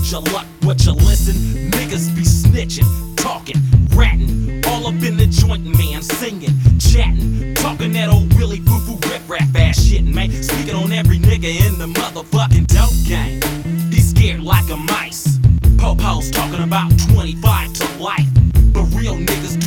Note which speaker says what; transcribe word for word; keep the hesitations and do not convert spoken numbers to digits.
Speaker 1: your luck, what you listen. Niggas be snitching, talking, ratting, all up in the joint, man, singing, chatting, talking that old Willie foo-foo rip rap ass shit, man. Speaking on every nigga in the motherfucking dope game. He's scared like a mice. Po-po's talking about twenty-five to life, but real niggas